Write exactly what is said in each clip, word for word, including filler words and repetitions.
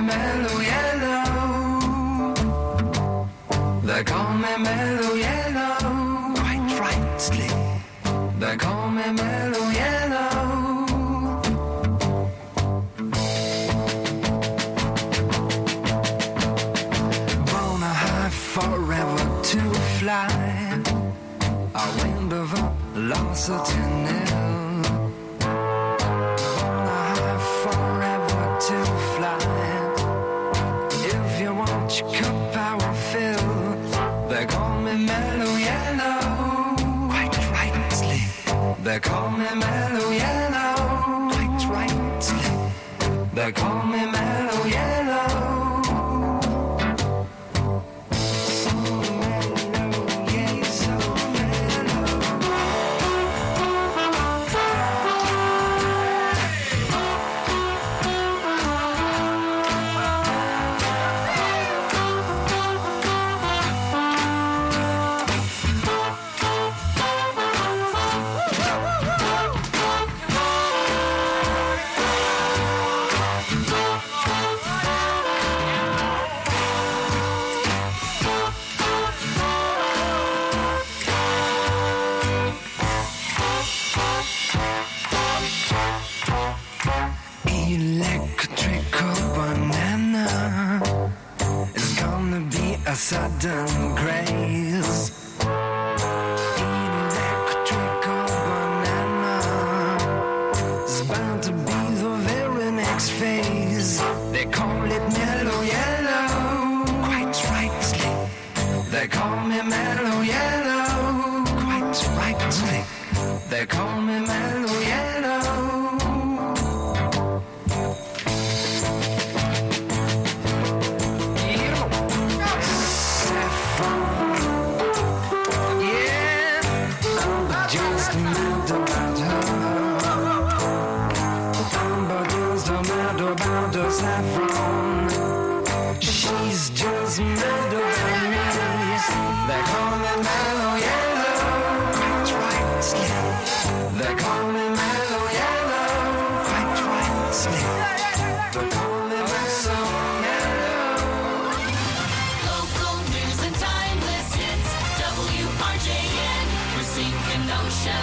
Mellow Yellow. They call me Mellow Yellow. Quite rightly. They call me Mellow Yellow. Wanna high forever to fly. A wind of velocity. Cup I will fill. They call me Mellow Yellow. Quite rightly. They call me Mellow Yellow. Quite rightly. They call me Mellow Yellow. So mellow, yeah, so a sudden grace. Electrical banana is bound to be the very next phase. They call it Mellow Yellow. Quite rightly. They call me Mellow Yellow. Quite rightly. They call me Mellow Yellow. Saffron, she's just mad about me. They call me Mellow Yellow. Quite rightly. They call me Mellow Yellow. Quite rightly. They call me Mellow Yellow. Local news and timeless hits. W R J N, Racine Kenosha.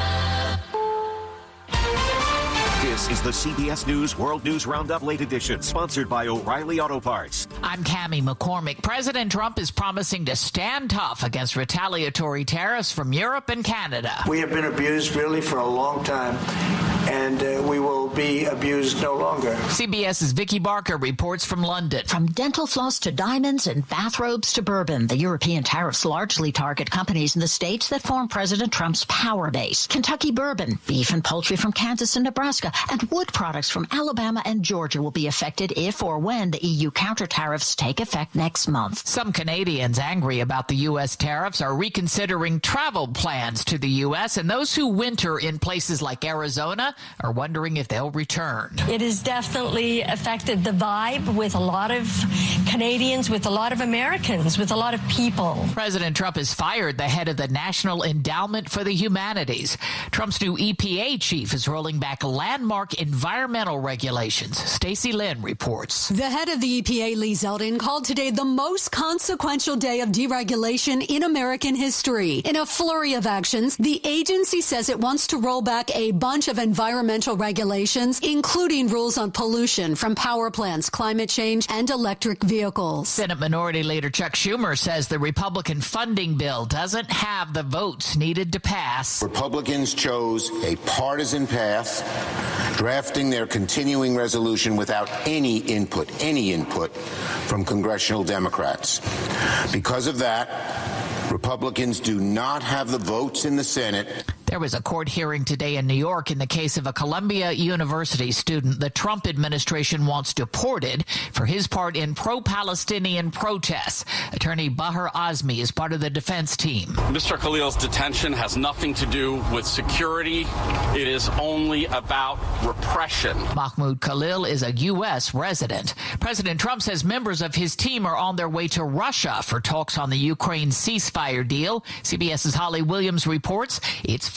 This is the C B S News World News Roundup Late Edition, sponsored by O'Reilly Auto Parts. I'm Cammie McCormick. President Trump is promising to stand tough against retaliatory tariffs from Europe and Canada. We have been abused really for a long time, and uh, we will be abused no longer. CBS's Vicki Barker reports from London. From dental floss to diamonds and bathrobes to bourbon, the European tariffs largely target companies in the states that form President Trump's power base. Kentucky bourbon, beef and poultry from Kansas and Nebraska, and wood products from Alabama and Georgia will be affected if or when the E U counter tariffs take effect next month. Some Canadians angry about the U S tariffs are reconsidering travel plans to the U S, and those who winter in places like Arizona are wondering if they'll return. It has definitely affected the vibe with a lot of Canadians, with a lot of Americans, with a lot of people. President Trump has fired the head of the National Endowment for the Humanities. Trump's new E P A chief is rolling back landmark environmental regulations. Stacey Lynn reports. The head of the E P A, Lee Zeldin, called today the most consequential day of deregulation in American history. In a flurry of actions, the agency says it wants to roll back a bunch of environmental regulations, including rules on pollution from power plants, climate change, and electric vehicles. Senate Minority Leader Chuck Schumer says the Republican funding bill doesn't have the votes needed to pass. Republicans chose a partisan path, drafting their continuing resolution without any input, any input from congressional Democrats. Because of that, Republicans do not have the votes in the Senate. There was a court hearing today in New York in the case of a Columbia University student the Trump administration wants deported for his part in pro-Palestinian protests. Attorney Bahar Azmi is part of the defense team. Mister Khalil's detention has nothing to do with security. It is only about repression. Mahmoud Khalil is a U S resident. President Trump says members of his team are on their way to Russia for talks on the Ukraine ceasefire deal. CBS's Holly Williams reports it's far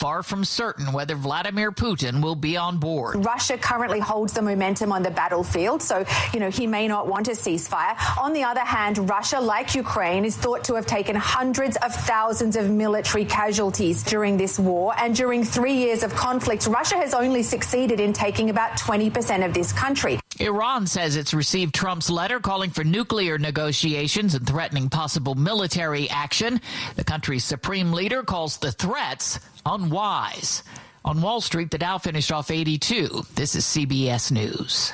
far from certain whether Vladimir Putin will be on board. Russia currently holds the momentum on the battlefield, so, you know, he may not want a ceasefire. On the other hand, Russia, like Ukraine, is thought to have taken hundreds of thousands of military casualties during this war, and during three years of conflict, Russia has only succeeded in taking about twenty percent of this country. Iran says it's received Trump's letter calling for nuclear negotiations and threatening possible military action. The country's supreme leader calls the threats unwise. On Wall Street, the Dow finished off eighty-two. This is C B S News.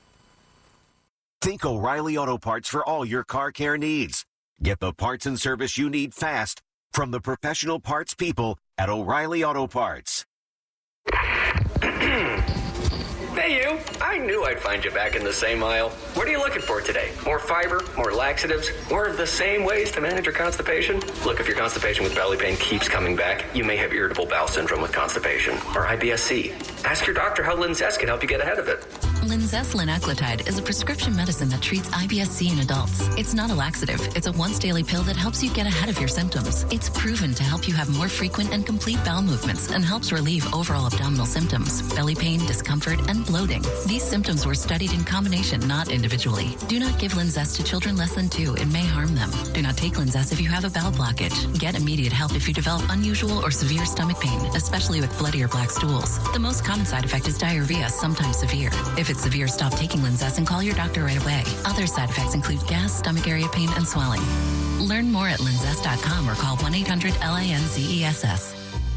Think O'Reilly Auto Parts for all your car care needs. Get the parts and service you need fast from the professional parts people at O'Reilly Auto Parts. Hey, you. I knew I'd find you back in the same aisle. What are you looking for today? More fiber? More laxatives? More of the same ways to manage your constipation? Look, if your constipation with belly pain keeps coming back, you may have irritable bowel syndrome with constipation, or I B S C. Ask your doctor how Linzess can help you get ahead of it. Linzess linaclotide is a prescription medicine that treats I B S C in adults. It's not a laxative. It's a once-daily pill that helps you get ahead of your symptoms. It's proven to help you have more frequent and complete bowel movements and helps relieve overall abdominal symptoms, belly pain, discomfort, and bloating. These symptoms were studied in combination, not individually. Do not give Linzess to children less than two. It may harm them. Do not take Linzess if you have a bowel blockage. Get immediate help if you develop unusual or severe stomach pain, especially with bloody or black stools. The most common side effect is diarrhea, sometimes severe. If it's severe, stop taking Linzess and call your doctor right away. Other side effects include gas, stomach area pain, and swelling. Learn more at linzess dot com or call one eight hundred L I N Z E S S.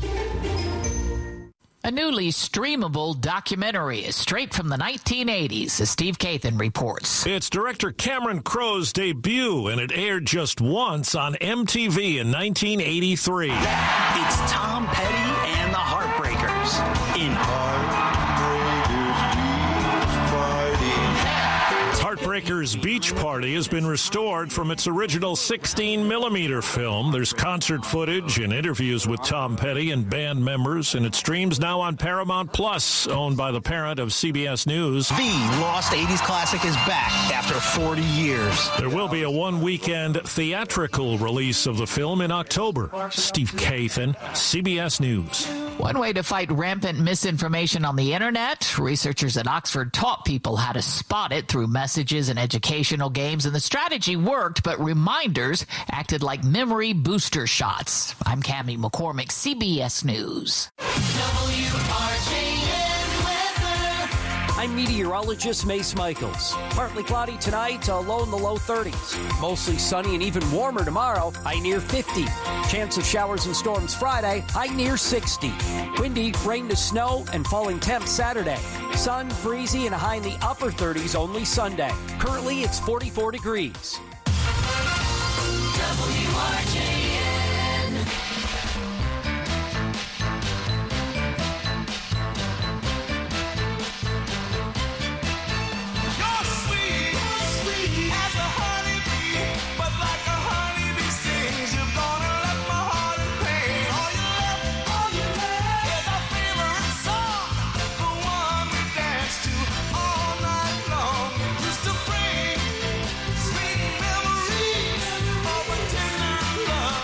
A newly streamable documentary is straight from the nineteen eighties, as Steve Kathan reports. It's director Cameron Crowe's debut, and it aired just once on M T V in nineteen eighty-three. It's Tom Petty and the Heartbreakers in Heartbreakers Heartbreakers Beach Party has been restored from its original sixteen millimeter film. There's concert footage and interviews with Tom Petty and band members, and it streams now on Paramount Plus, owned by the parent of C B S News. The lost eighties classic is back after forty years. There will be a one-weekend theatrical release of the film in October. Steve Kathan, C B S News. One way to fight rampant misinformation on the internet, researchers at Oxford taught people how to spot it through messages and educational games, and the strategy worked, but reminders acted like memory booster shots. I'm Cammie McCormick, C B S News. W R J N weather. I'm meteorologist Mace Michaels. Partly cloudy tonight, uh, low in the low thirties. Mostly sunny and even warmer tomorrow, high near fifty. Chance of showers and storms Friday, high near sixty. Windy, rain to snow, and falling temps Saturday. Sun, breezy, and a high in the upper thirties only Sunday. Currently, it's forty-four degrees. W R J N. You're sweet, sweet as a honeybee, but like a honeybee stings, you're gonna let my heart in pain. All you left, all you left is our favorite song, the one we dance to all night long. It used to bring sweet memories of a tender love.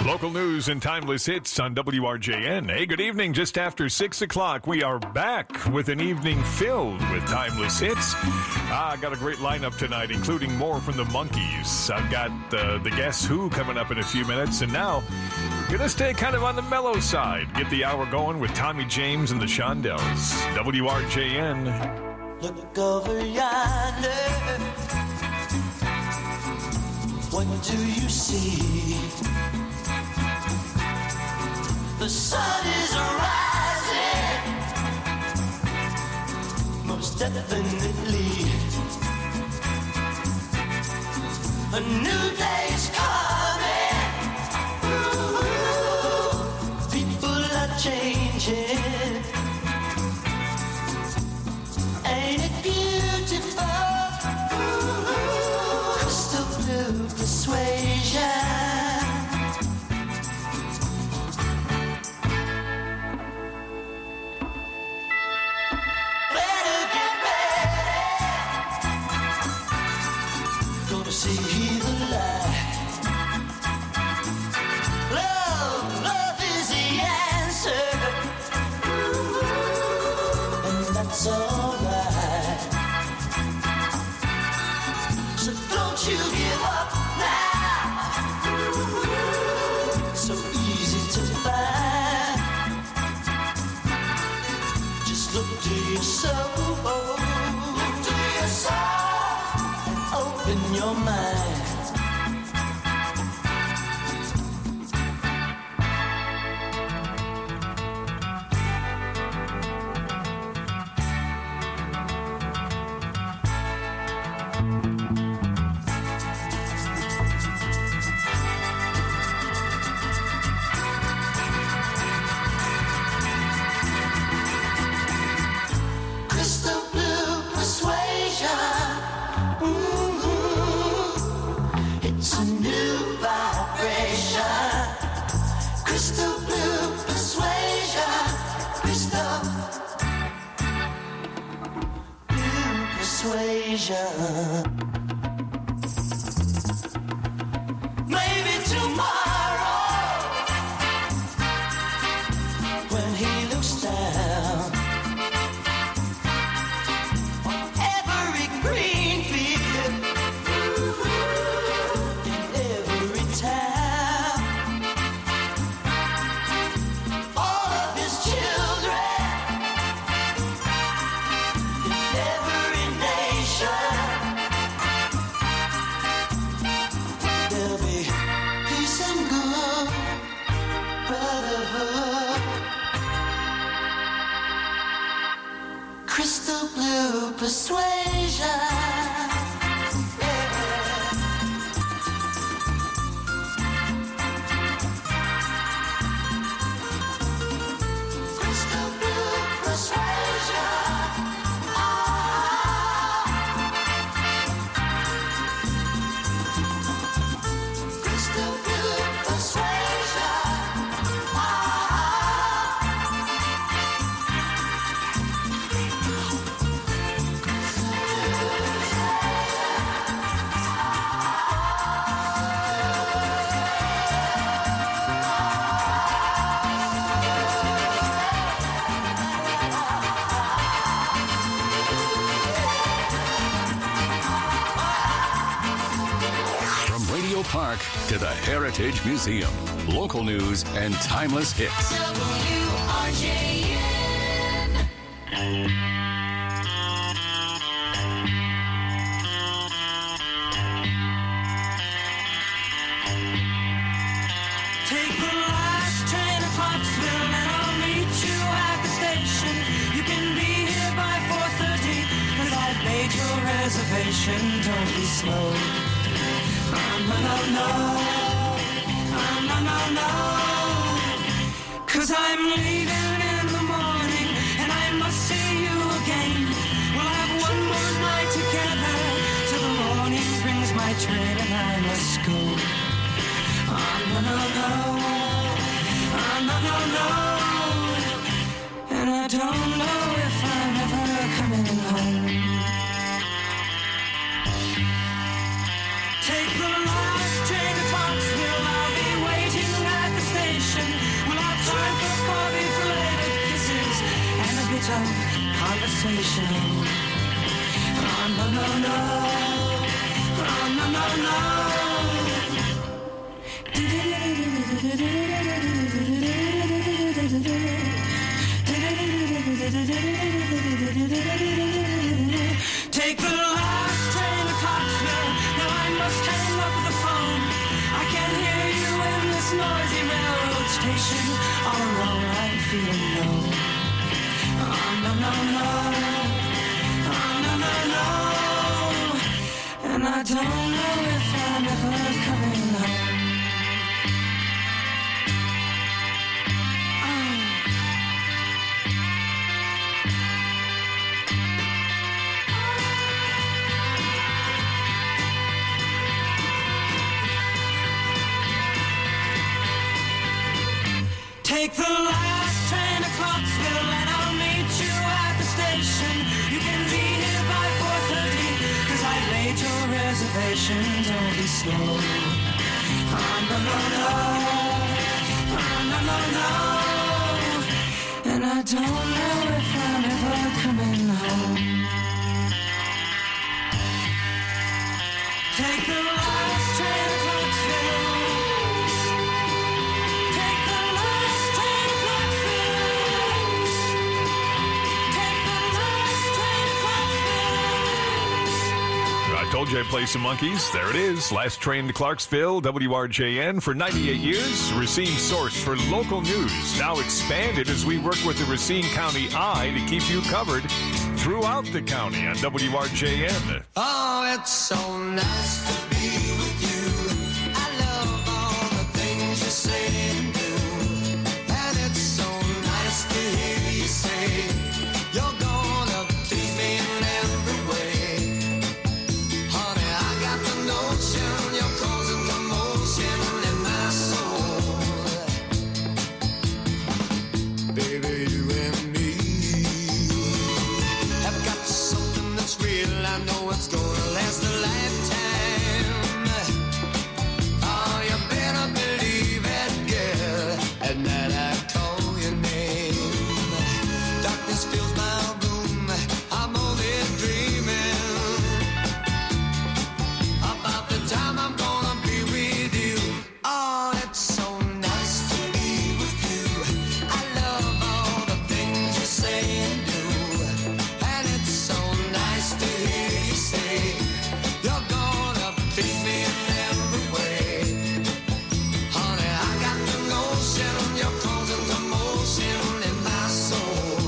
Local news and timeless hits on W R J N. Hey, good evening. Just after six o'clock, we are back with an evening filled with timeless hits. Ah, I got a great lineup tonight, including more from the Monkees. I've got uh, the Guess Who coming up in a few minutes, and now gonna stay kind of on the mellow side. Get the hour going with Tommy James and the Shondells. W R J N. Look over yonder. What do you see? The sun is rising, most definitely. A new day's coming. Ooh, people are changing. Ain't it beautiful? Ooh, crystal blue persuasion. Your mind. Crystal blue persuasion. It's a new vibration. Crystal blue persuasion. Crystal blue persuasion. Maybe tomorrow, when he looks down on every green field, crystal blue persuasion. Yeah. Crystal blue persuasion. Ah. Crystal blue persuasion. Park to the Heritage Museum. Local news and timeless hits. W R J N. Take the last train to Clarksville and I'll meet you at the station. You can be here by four thirty cause I've made your reservation. Don't be slow. Oh, no, no, no. Oh, no, no, no. Cause I'm leaving in the morning and I must see you again. We'll have one more night together till the morning brings my train and I must go. Oh, no, no, no. Oh, no, no, no. And I don't know if I'm ever coming home. Take the last train to Clarksville, I'll be waiting at station. Oh, no, no, no. Oh, no, no, no. Take the last train to Clarksville. Now I must hang up the phone. I can't hear you in this noisy railroad station. All alone I'm feeling low. Oh, no, no, no. Oh, no, no, no. And I don't know if I'm ever coming home. Take the last train to Clarksville and I'll meet you at the station. You can be here by four thirty, cause I laid your reservation. Don't be slow. Oh, no, no, no. Oh, no, no, no. And I don't know if I'm ever coming home. Take the last train to Clarksville. I told you I'd play some monkeys. There it is. Last train to Clarksville, W R J N. For ninety-eight years, Racine source for local news. Now expanded as we work with the Racine County Eye to keep you covered throughout the county on W R J N. Oh, it's so nice to be with you. I love all the things you say and do. And it's so nice to hear you say you're gonna please me in every way. You're causing commotion in my soul. Baby, you and me have got something that's real. I know it's gonna last a lifetime. Oh, you better believe it, girl. At night I call your name. Darkness fills my room. I'm only dreaming about the time I'm gonna be with you. Oh, it's so nice to be with you. I love all the things you say and do. And it's so nice to hear you say you're gonna please me in every way. Honey, I got the notion you're causing commotion in my soul.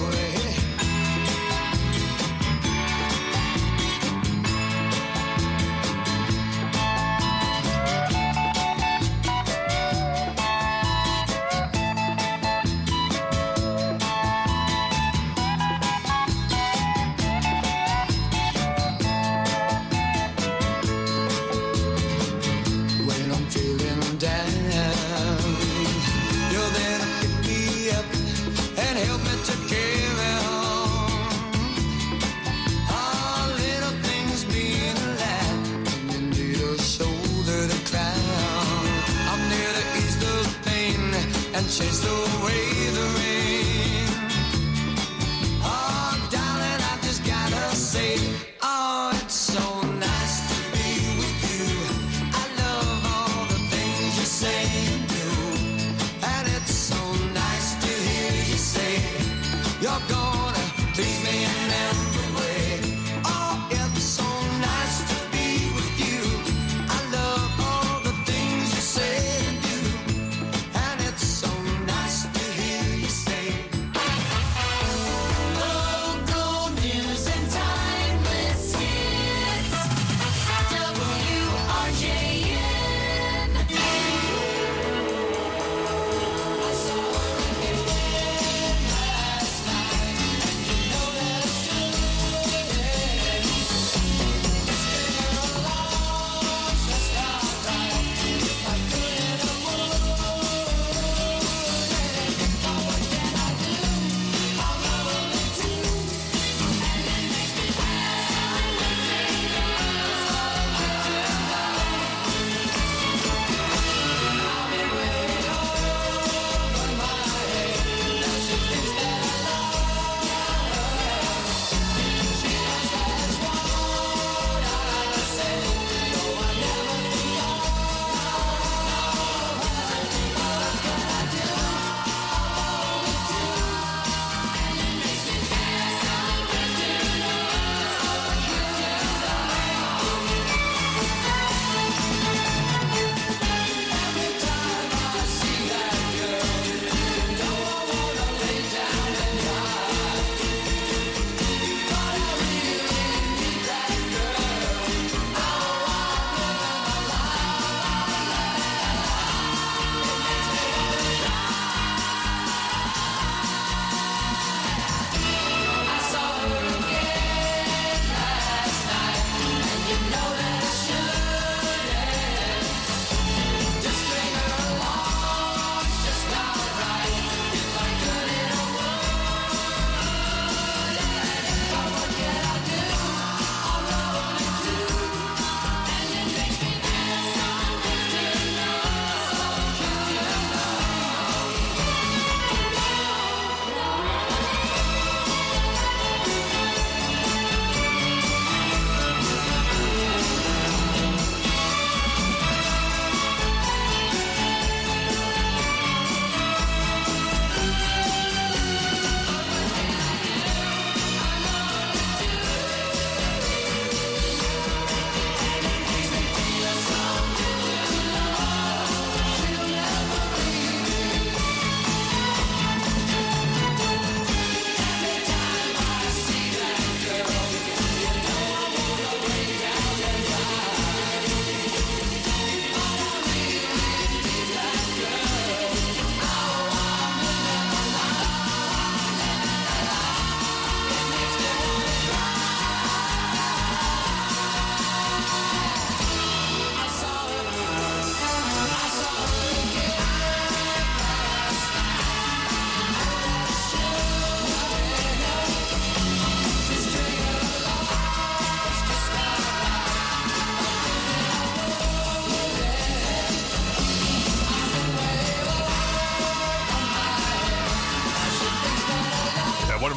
When I'm feeling down, you're there to pick me up and help me to carry on. All little things mean a lot when you need a shoulder to cry on. I'm there to ease the pain and chase away the rain. Oh, darling, I just gotta say, oh, it's so nice to be with you. I love all the things you say and do. And it's so nice to hear you say you're gonna please me in every way. Oh, it's so nice to be with you. I love all the things you say and do. And it's so nice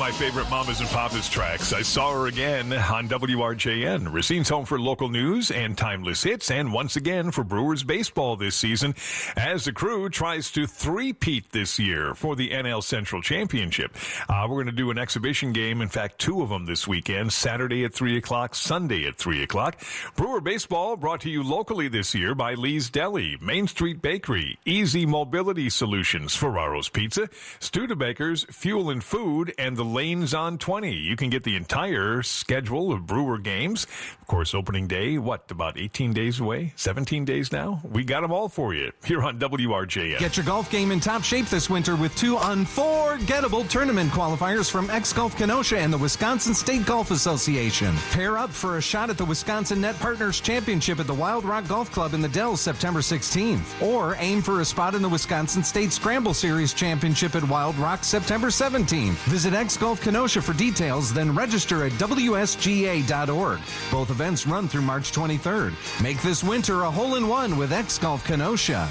my favorite Mamas and Papas tracks. I saw her again on W R J N. Racine's home for local news and timeless hits, and once again for Brewers baseball this season, as the crew tries to three-peat this year for the N L Central Championship. Uh, we're going to do an exhibition game, in fact, two of them this weekend, Saturday at three o'clock, Sunday at three o'clock. Brewer baseball brought to you locally this year by Lee's Deli, Main Street Bakery, Easy Mobility Solutions, Ferraro's Pizza, Studebakers, Fuel and Food, and the Lanes on twenty. You can get the entire schedule of Brewer games. Of course, opening day, what, about eighteen days away? seventeen days now? We got them all for you here on W R J N. Get your golf game in top shape this winter with two unforgettable tournament qualifiers from X-Golf Kenosha and the Wisconsin State Golf Association. Pair up for a shot at the Wisconsin Net Partners Championship at the Wild Rock Golf Club in the Dells September sixteenth. Or aim for a spot in the Wisconsin State Scramble Series Championship at Wild Rock September seventeenth. Visit X-Golf Kenosha for details, then register at W S G A dot org. Both events run through March twenty-third. Make this winter a hole-in-one with X-Golf Kenosha.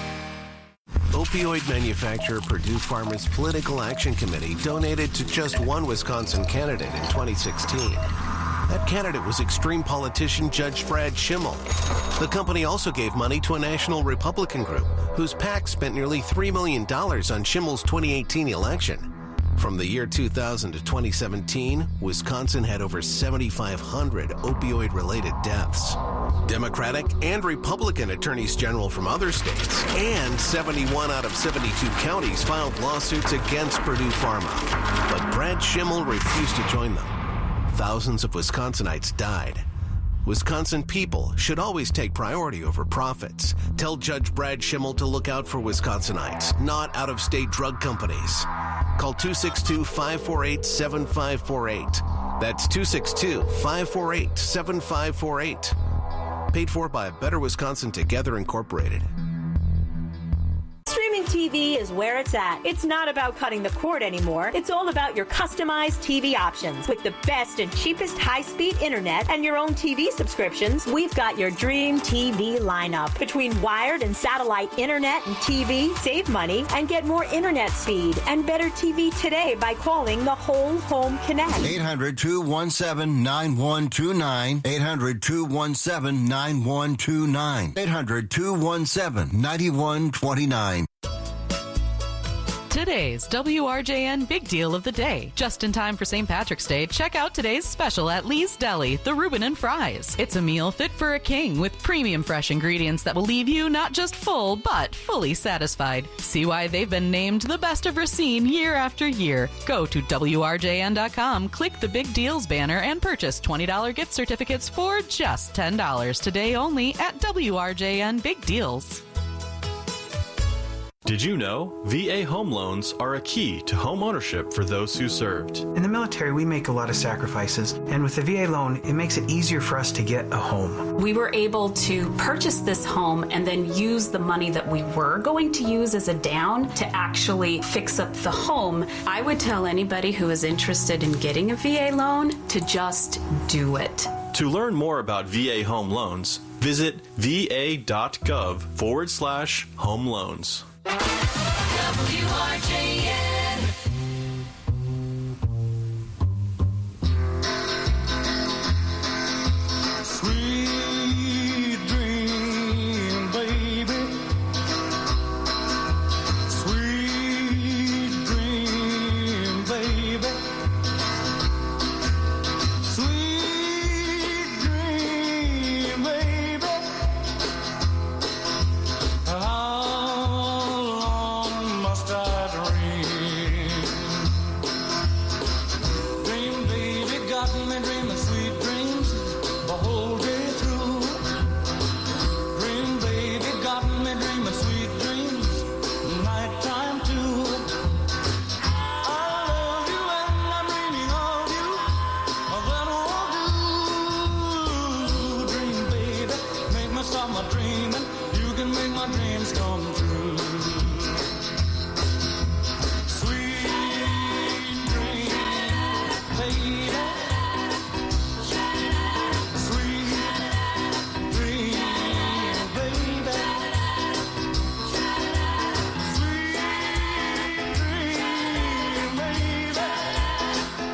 Opioid manufacturer Purdue Pharma's Political Action Committee donated to just one Wisconsin candidate in twenty sixteen. That candidate was extreme politician Judge Brad Schimmel. The company also gave money to a national Republican group whose PAC spent nearly three million dollars on Schimmel's twenty eighteen election. From the year two thousand to twenty seventeen, Wisconsin had over seventy-five hundred opioid-related deaths. Democratic and Republican attorneys general from other states and seventy-one out of seventy-two counties filed lawsuits against Purdue Pharma. But Brad Schimmel refused to join them. Thousands of Wisconsinites died. Wisconsin people should always take priority over profits. Tell Judge Brad Schimmel to look out for Wisconsinites, not out-of-state drug companies. Call two six two, five four eight, seven five four eight. That's two six two, five four eight, seven five four eight. Paid for by Better Wisconsin Together Incorporated. Streaming T V is where it's at. It's not about cutting the cord anymore. It's all about your customized T V options. With the best and cheapest high-speed internet and your own T V subscriptions, we've got your dream T V lineup. Between wired and satellite internet and T V, save money and get more internet speed and better T V today by calling the Whole Home Connect. eight hundred, two one seven, nine one two nine. eight hundred, two one seven, nine one two nine. eight hundred, two one seven, nine one two nine. Today's W R J N Big Deal of the Day. Just in time for Saint Patrick's Day, check out today's special at Lee's Deli, the Reuben and Fries. It's a meal fit for a king with premium fresh ingredients that will leave you not just full, but fully satisfied. See why they've been named the best of Racine year after year. Go to W R J N dot com, click the Big Deals banner, and purchase twenty dollars gift certificates for just ten dollars today only at W R J N Big Deals. Did you know V A home loans are a key to home ownership for those who served? In the military, we make a lot of sacrifices, and with the V A loan, it makes it easier for us to get a home. We were able to purchase this home and then use the money that we were going to use as a down to actually fix up the home. I would tell anybody who is interested in getting a V A loan to just do it. To learn more about V A home loans, visit va.gov forward slash home loans. W R J N. Sweet dream, baby. Sweet dream, baby. Sweet dream, baby. How long must I dream? Dream, baby, got me dreaming sweet dreams the whole day through. Dream, baby, got me dreaming sweet dreams nighttime too. I love you and I'm dreaming of you. That won't do. Dream, baby, make me stop my dreaming. You can make my dreams come true. Sweet dream, baby. Sweet dream, baby. Sweet dream, baby.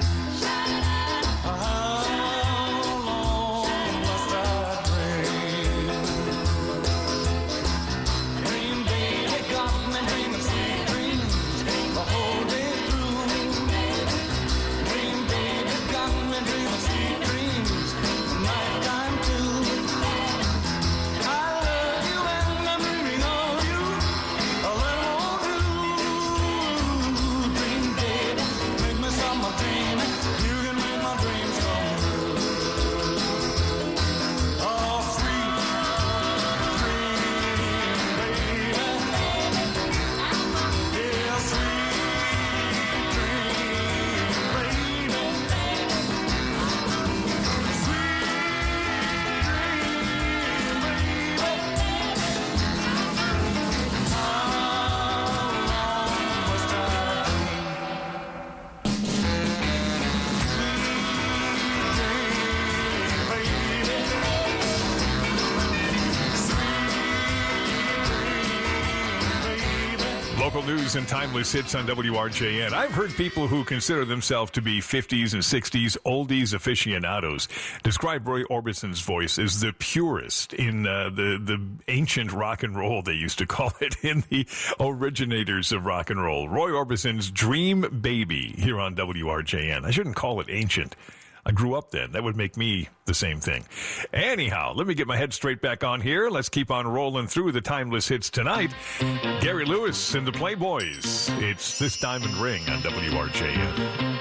Local news and timeless hits on W R J N. I've heard people who consider themselves to be fifties and sixties oldies aficionados describe Roy Orbison's voice as the purest in uh, the, the ancient rock and roll, they used to call it, in the originators of rock and roll. Roy Orbison's Dream Baby here on W R J N. I shouldn't call it ancient. I grew up then. That would make me the same thing. Anyhow, let me get my head straight back on here. Let's keep on rolling through the timeless hits tonight. Gary Lewis and the Playboys. It's This Diamond Ring on W R J N.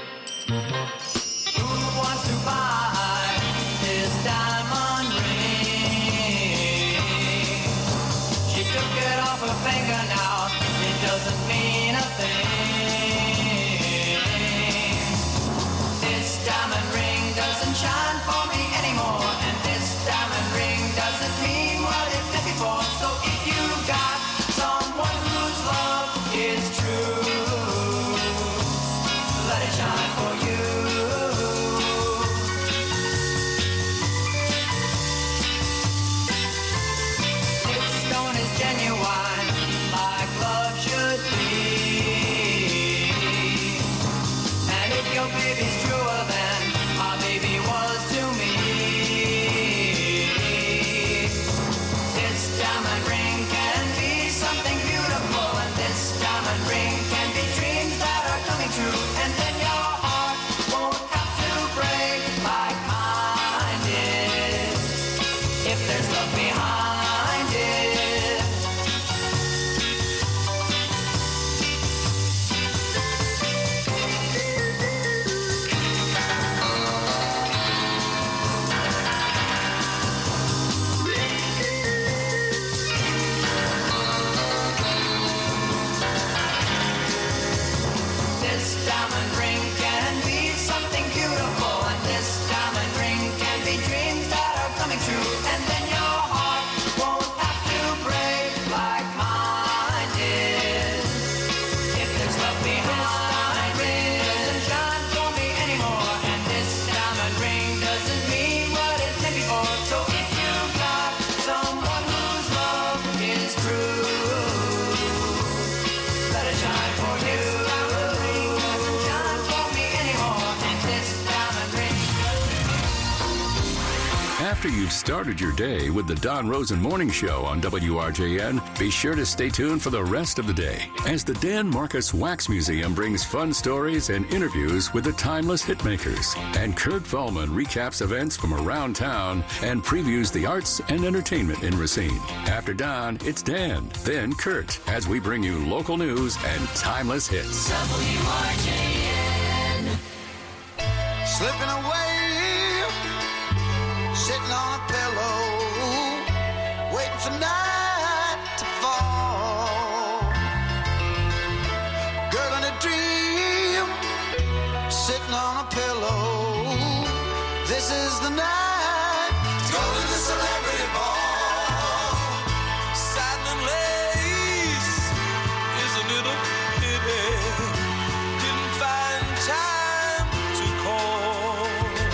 Who wants to buy this diamond ring? She took it off her finger now. It doesn't mean a thing. This diamond ring doesn't shine for me anymore, and this diamond ring doesn't mean what it did before. So if you got someone whose love is true, let it shine for you. This stone is genuine, like love should be. And if your baby's truer than my baby was to me, this diamond ring can be something beautiful, and this diamond ring can be dreams that are coming true, and then your heart won't have to break like mine did, if there's love behind it. This diamond ring can be something beautiful, and this diamond ring can be dreams that are coming true, and then your heart won't have to break like mine did, if there's love behind it. Doesn't shine for me anymore, and this diamond ring doesn't mean what it meant before. So if you've got someone whose love is true, let it shine for you. After you've started your day with the Don Rosen Morning Show on W R J N, be sure to stay tuned for the rest of the day as the Dan Marcus Wax Museum brings fun stories and interviews with the timeless hitmakers. And Kurt Vollman recaps events from around town and previews the arts and entertainment in Racine. After Don, it's Dan, then Kurt, as we bring you local news and timeless hits. W R J N. Slipping away, sitting on a pillow, waiting for night to fall. Girl in a dream, sitting on a pillow. This is the night to go to the celebrity ball. Satin and lace, isn't it a pity? Didn't find time to call.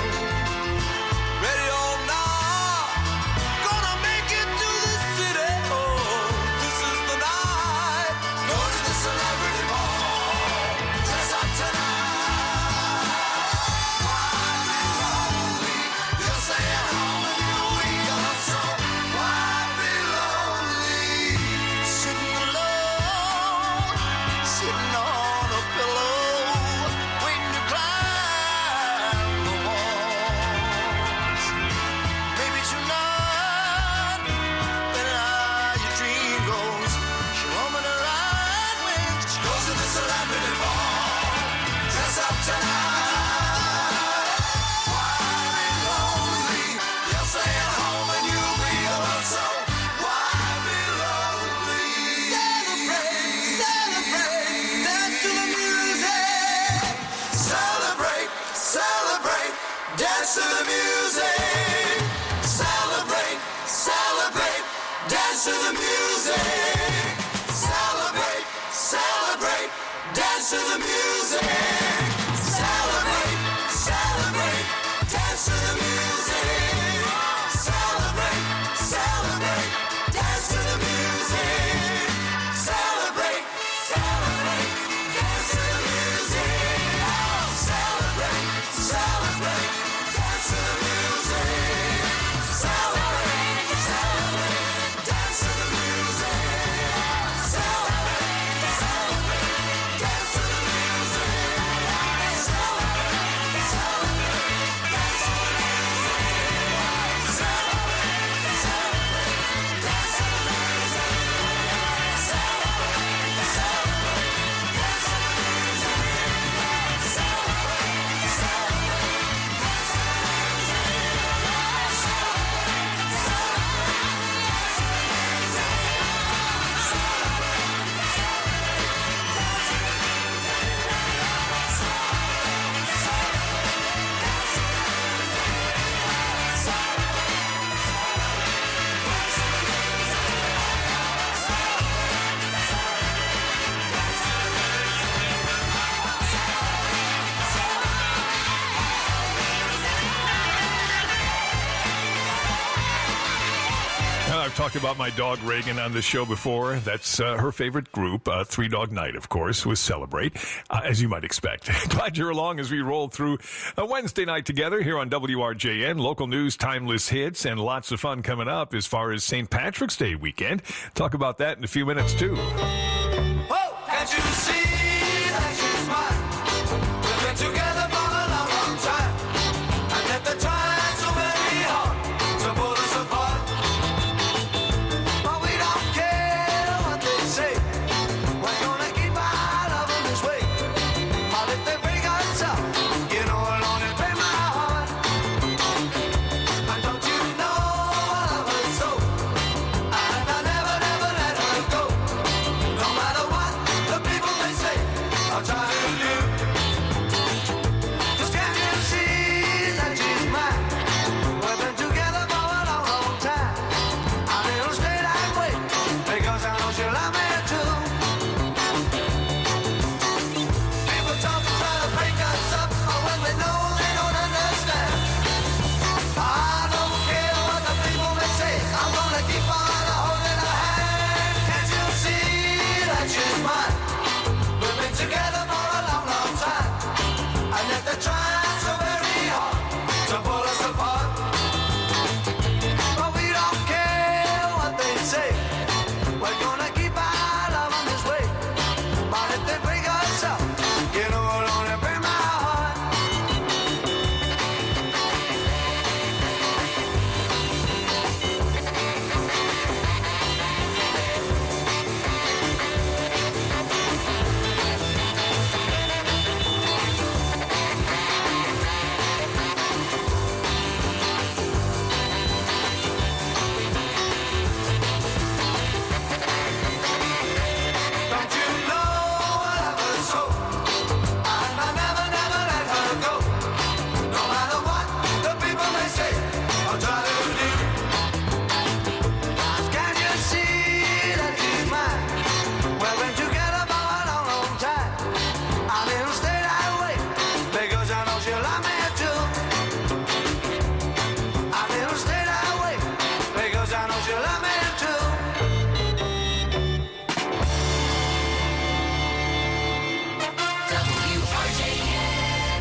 Ready or not, gonna make it to the city. Oh, this is the night. Go to the celebrity ball. Dress up tonight. Why be lonely? You'll stay at home and you'll be alone. So why be lonely? Sitting alone, sitting on a pillow, waiting to climb the walls. Maybe tonight, when uh, your dream goes, she'll open her eyes when she goes to the celebrity ball. Dress up tonight. Why be lonely? You'll stay at home and you'll be alone. So why be lonely? Celebrate, celebrate, dance to the music. Celebrate, celebrate, dance to the music. Celebrate, celebrate, dance to the music. Celebrate, celebrate, dance to the music. Celebrate, celebrate, dance to the music. Celebrate, celebrate, dance to the music. Celebrate, celebrate. Well, I've talked about my dog Reagan on the show before. That's uh, her favorite group, uh, Three Dog Night, of course, was Celebrate, uh, as you might expect. Glad you're along as we roll through a Wednesday night together here on W R J N. Local news, timeless hits, and lots of fun coming up as far as Saint Patrick's Day weekend. Talk about that in a few minutes, too. Oh, can't you see that she's mine? We've been together for a long, long time. And at the time, so very hard to pull us apart. But we don't care what they say. We're gonna keep our love in this way. But if they break us up, you know I'll only break my heart. And don't you know I love her so? And I'll never, never let her go. No matter what the people may say, I'll try to do. 'Cause can't you see that she's mine? We've been together for a long, long time. And it'll stay that way, because I know she'll love me too. People talk to try to break us up, but when we know they don't understand. I don't care what the people may say, I'm gonna keep on holding her hand. Can't you see that she's mine? We've been together for a long, long time. And yet they're trying so very hard to pull us apart. But we don't care what they say. We're gonna keep our love in this way. But if they break us up, you know it'll only break my heart. Don't you know I love her so? And I'll never, never let her go. No matter what the people may say, I'll try to do. 'Cause can't you see that she's mine? We've been together for a long, long time. And it'll stay that way, because I know she'll love me too. And it'll stay that way, because I know she'll love me too. W R J N.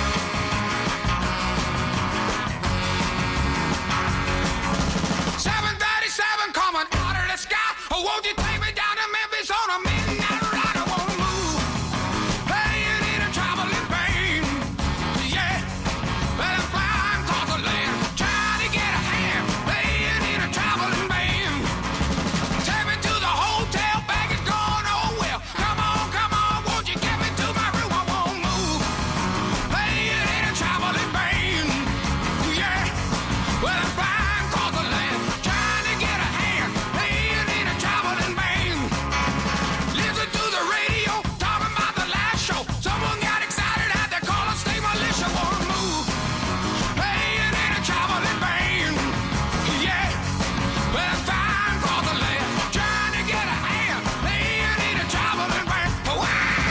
seven thirty-seven coming out of the sky. Oh, won't you take me down to Memphis on a midnight ride? I wanna move, playing in a traveling band. Yeah, but I'm flying across the land, trying to get a hand, playing in a traveling band. Take me to the hotel, bag is gone, oh well. Come on, come on, won't you get me to my room? I won't move, playing in a traveling band. Yeah, well I'm flying across the land, trying to get a hand, playing in a traveling band. Listen to the radio, talking about the last show. Someone got excited, had to call a state militia. Wanna move, playing in a traveling band. Yeah, well I'm flying across the land, trying to get a hand, playing in a traveling band. Wow!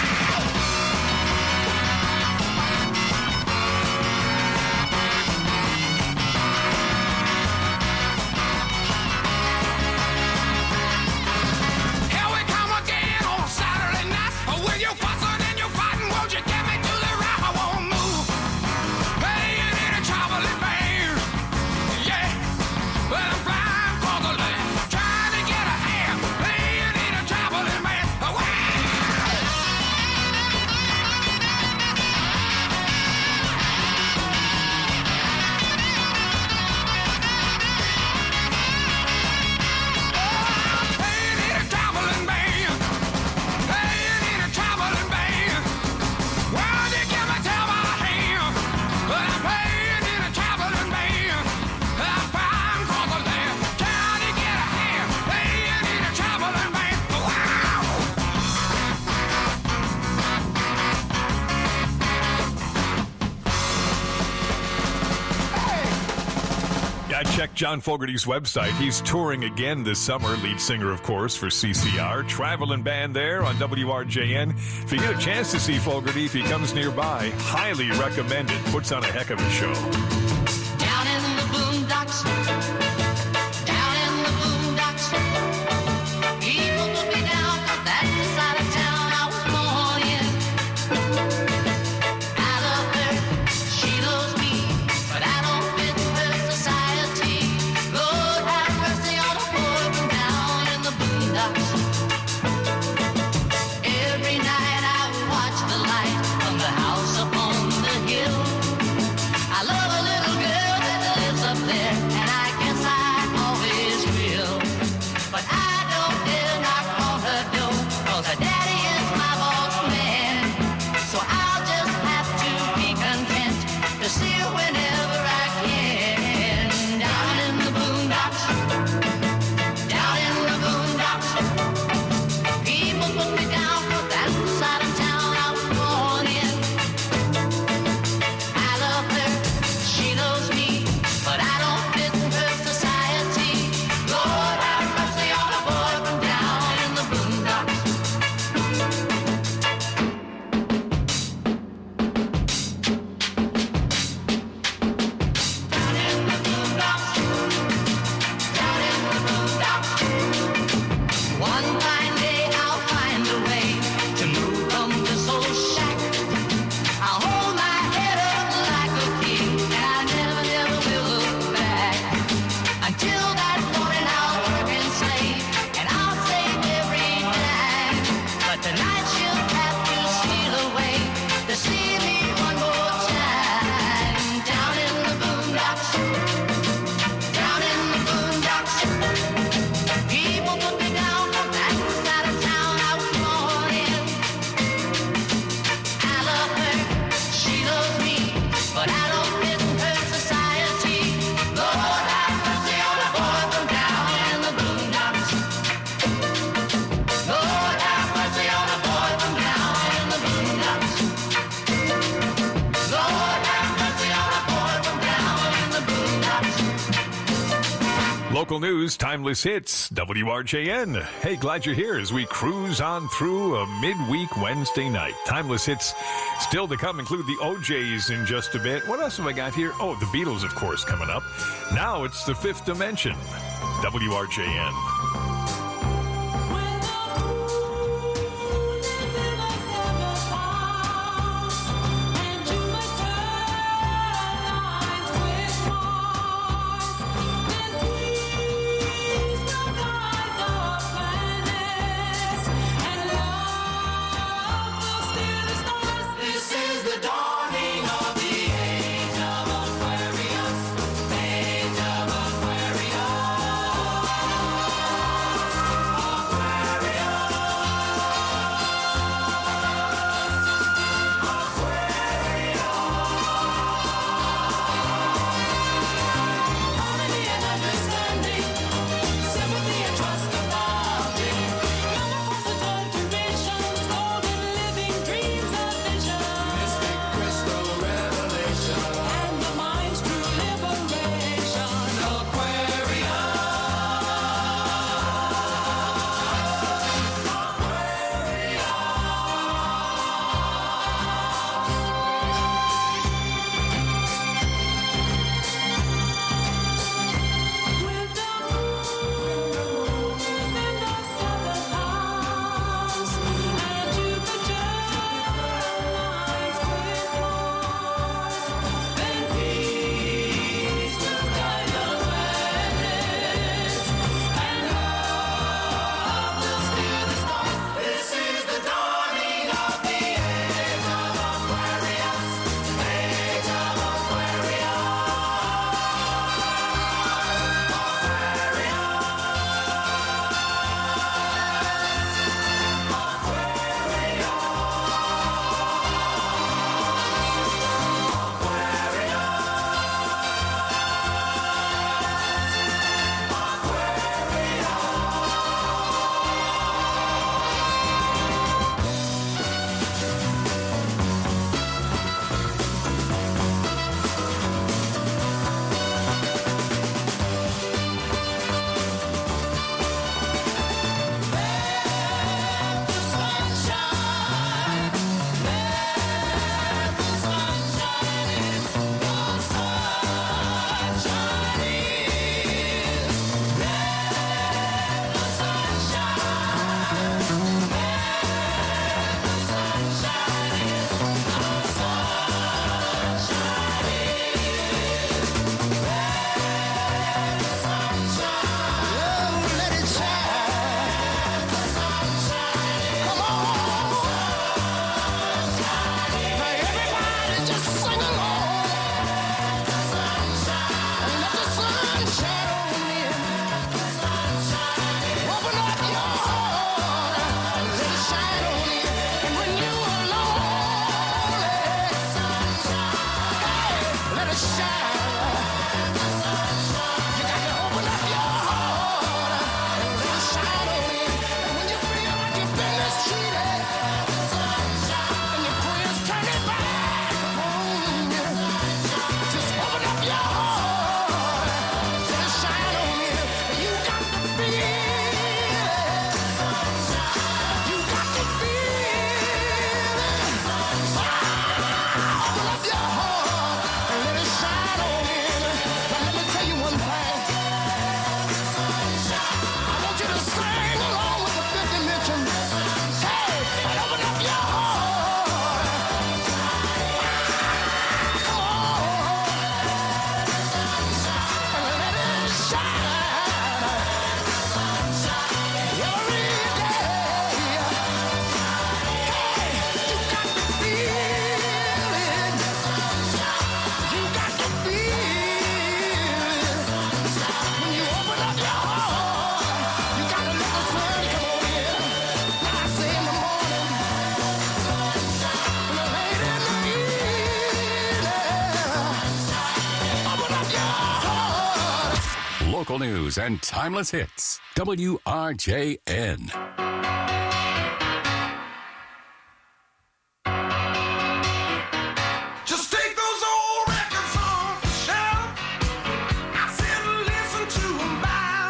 Here we come again on Saturday night. With your fussing and your fighting, won't you get me to the right? I won't move, playing in a traveling band. Yeah, well I'm flying across the land, trying to get a hand, playing in a traveling band. Wow! Playing in a traveling band, playing in a traveling band. Why'd you give me till my hand? But I'm playing in a traveling band. I'm flying across the land, trying to get a hand, playing in a traveling band. Wow! Yeah, I checked John Fogerty's website. He's touring again this summer. Lead singer, of course, for C C R. Traveling band there on W R J N. If you get a chance to see Fogerty, if he comes nearby, highly recommend it. Puts on a heck of a show. Down in the boondocks, down in the Local news, timeless hits, W R J N. Hey, glad you're here as we cruise on through a midweek Wednesday night. Timeless hits still to come include the O Js in just a bit. What else have I got here? Oh, the Beatles, of course, coming up. Now it's the Fifth Dimension. W R J N. Local news and timeless hits. W R J N. Just take those old records off the shelf. I sit and listen to them by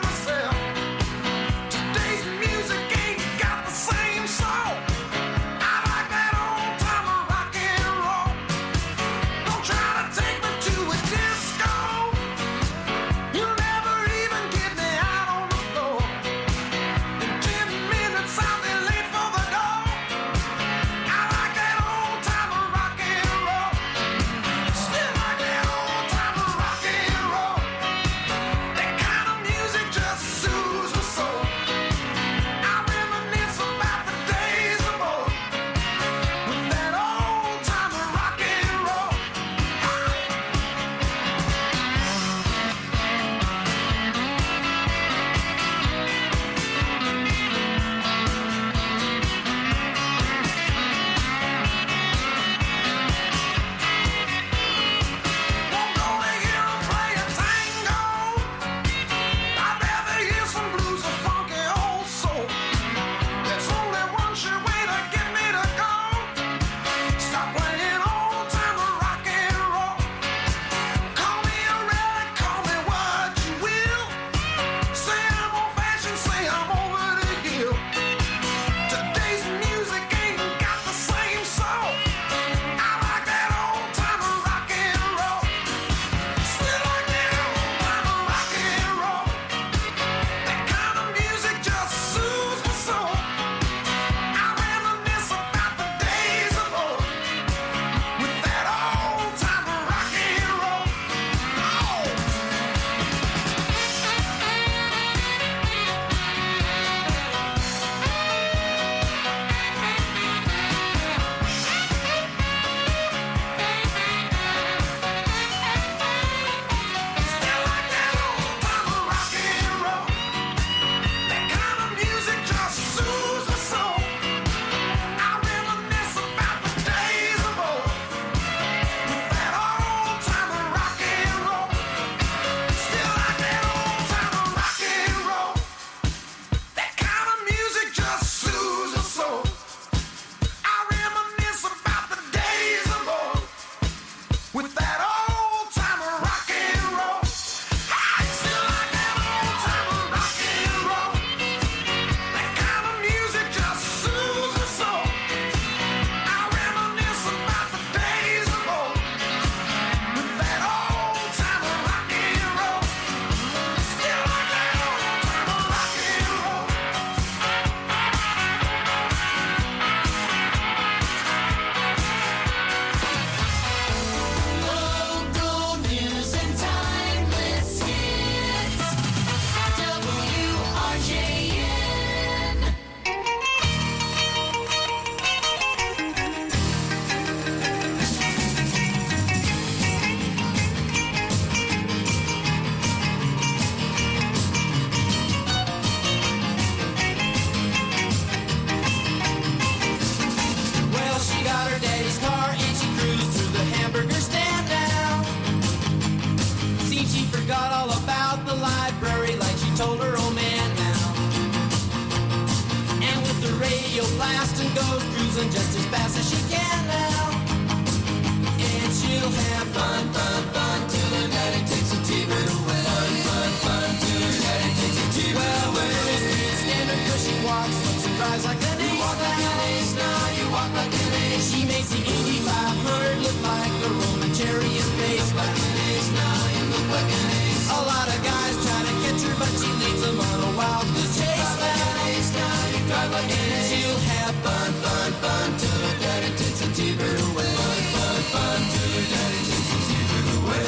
radio blast and goes cruising just as fast as she can now. And she'll have fun, fun, fun till her daddy takes a T-bird away. Fun, fun, fun till her daddy takes a T-bird away. Well, speed standard cause she walks, looks and drives like an ace. You walk like an ace now, you walk like an ace. She makes the Indy five hundred look like a Roman chariot race. Like an ace now, you look like an ace. A lot of guys try to catch her, but she leads them on a wild goose chase. Drive like an ace now, you drive like an ace. She'll have fun, fun, fun till her daddy takes a T-bird away. Fun, fun, fun till her daddy takes a T-bird away.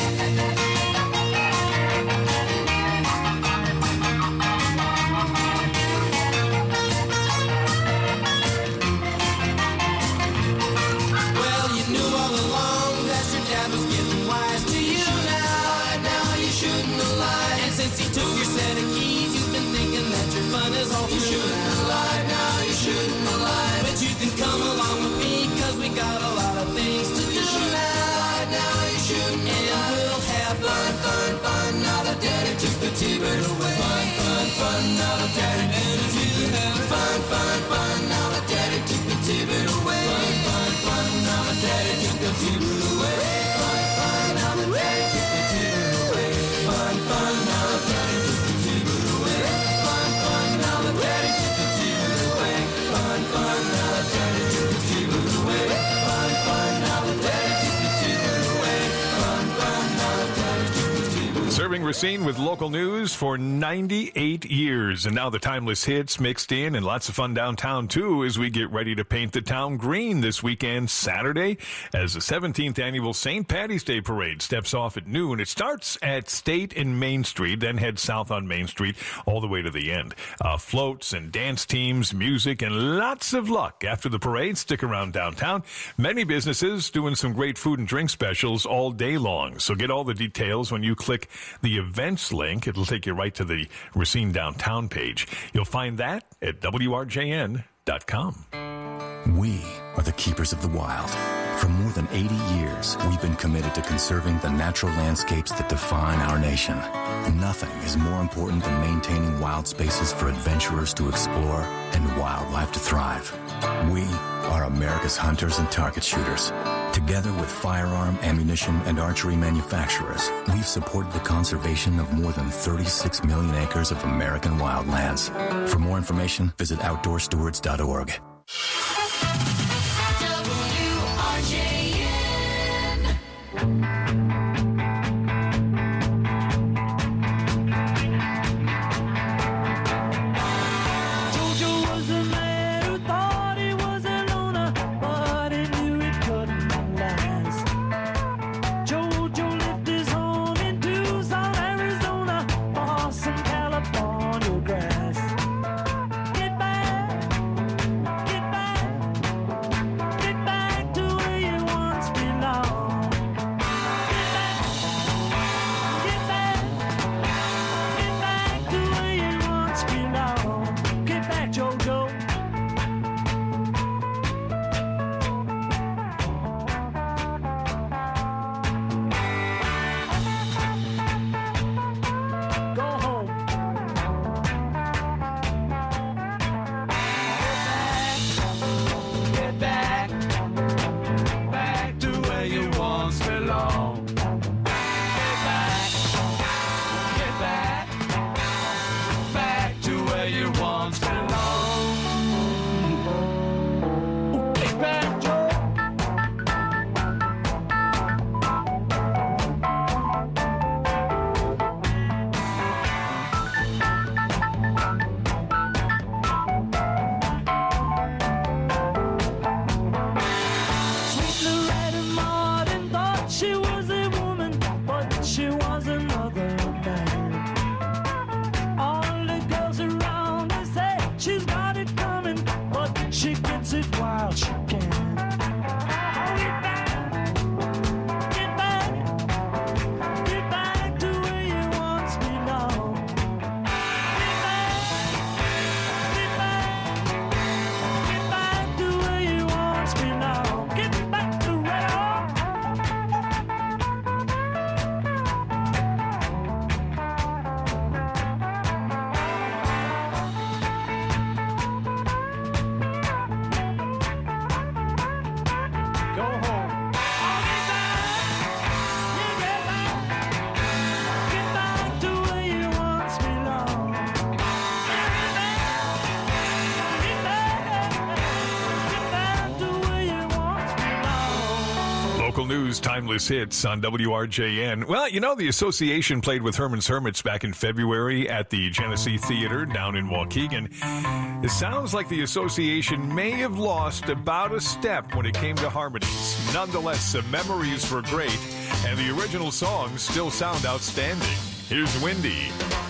You shouldn't have lied, now you shouldn't have lied. But you can come along with me, cause we got a lot of things to do. You shouldn't have lied, now you shouldn't have lied. And we'll have fun, fun, fun, now the daddy took the T-bird away. Fun, fun, fun, now the daddy took the T-bird away. Fun, fun, fun, now the daddy took the T-bird away. Fun, fun, fun, now the daddy took the T-bird away. Fun, fun, now the daddy took the T-bird away. Fun, fun, now the daddy took the T-bird away. Fun, fun, now the daddy took the T-bird away. Fun, fun, now the daddy took the T-bird away. Fun, fun, now the daddy took the T-bird away. Fun, fun, now the daddy took the T-bird away. Serving Racine with local news for ninety-eight years. And now the timeless hits mixed in and lots of fun downtown, too, as we get ready to paint the town green this weekend, Saturday, as the seventeenth annual Saint Patty's Day Parade steps off at noon. It starts at State and Main Street, then heads south on Main Street all the way to the end. Uh, floats and dance teams, music, and lots of luck after the parade. Stick around downtown. Many businesses doing some great food and drink specials all day long. So get all the details when you click the events link. It'll take you right to the Racine Downtown page. You'll find that at W R J N dot com. We are the keepers of the wild. For more than eighty years, we've been committed to conserving the natural landscapes that define our nation. Nothing is more important than maintaining wild spaces for adventurers to explore and wildlife to thrive. We are America's hunters and target shooters. Together with firearm, ammunition, and archery manufacturers, we've supported the conservation of more than thirty-six million acres of American wildlands. For more information, visit outdoor stewards dot org. W R J N. Jojo was a man who thought he was a loner, but he knew it couldn't last. Jojo lived his home in Tucson, Arizona, for some California grass. Get back, get back, get back to where you once belonged. Get back, get back, get back to where you once belonged. Get back, Jojo. Go home. Get back, back to where you once belonged. Get back, get back, back to where you once belonged. Get back, Joe. Sweet Loretta Martin thought she was a woman, but she was another man. All the girls around her say she's got it coming, but she gets it while she can. Get back, get back, get back to where you once belonged. Get back, get back, get back to where you once belonged. Get back to where local news, timeless hits on W R J N. Well, you know, the association played with Herman's Hermits back in February at the Genesee Theater down in Waukegan. It sounds like the association may have lost about a step when it came to harmonies. Nonetheless, the memories were great, and the original songs still sound outstanding. Here's Windy.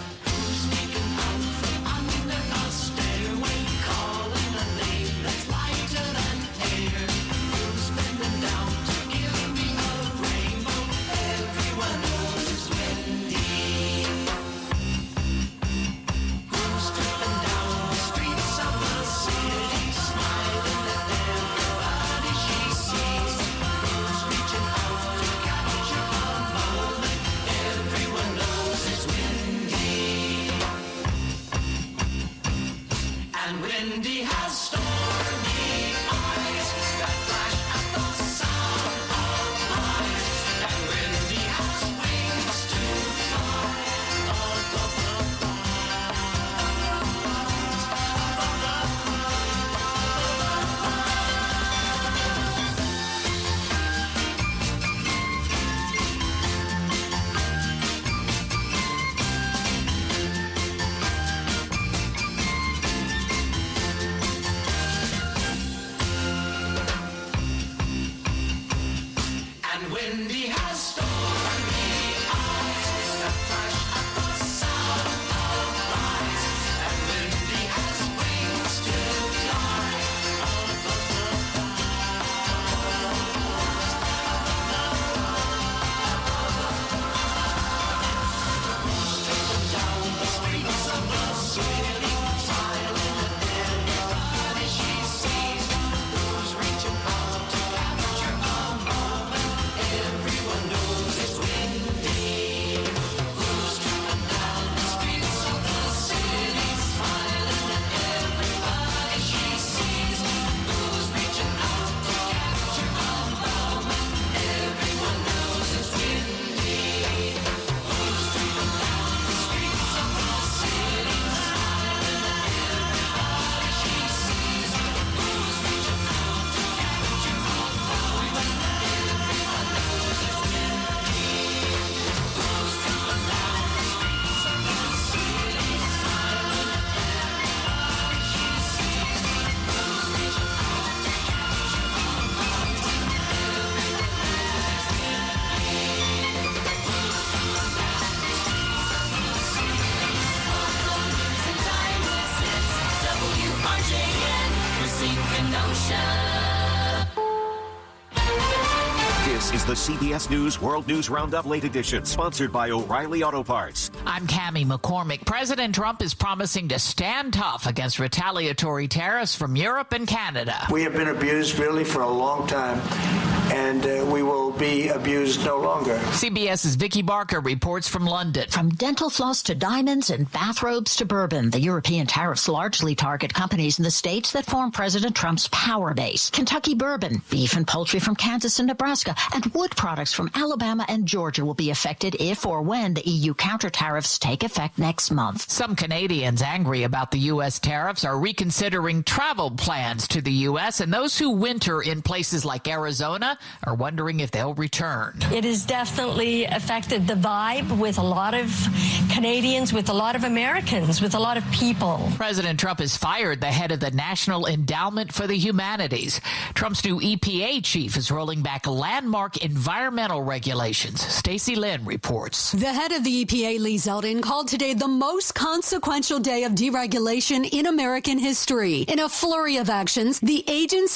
This is the C B S News World News Roundup Late Edition, sponsored by O'Reilly Auto Parts. I'm Cammie McCormick. President Trump is promising to stand tough against retaliatory tariffs from Europe and Canada. We have been abused really for a long time, and uh, we will be abused no longer. CBS's Vicky Barker reports from London. From dental floss to diamonds and bathrobes to bourbon, the European tariffs largely target companies in the states that form President Trump's power base. Kentucky bourbon, beef and poultry from Kansas and Nebraska, and wood products from Alabama and Georgia will be affected if or when the E U counter tariffs take effect next month. Some Canadians angry about the U S tariffs are reconsidering travel plans to the U S, and those who winter in places like Arizona are wondering if they'll return. It has definitely affected the vibe with a lot of Canadians, with a lot of Americans, with a lot of people. President Trump has fired the head of the National Endowment for the Humanities. Trump's new E P A chief is rolling back landmark environmental regulations. Stacey Lynn reports. The head of the E P A, Lee Zeldin, called today the most consequential day of deregulation in American history. In a flurry of actions, the agency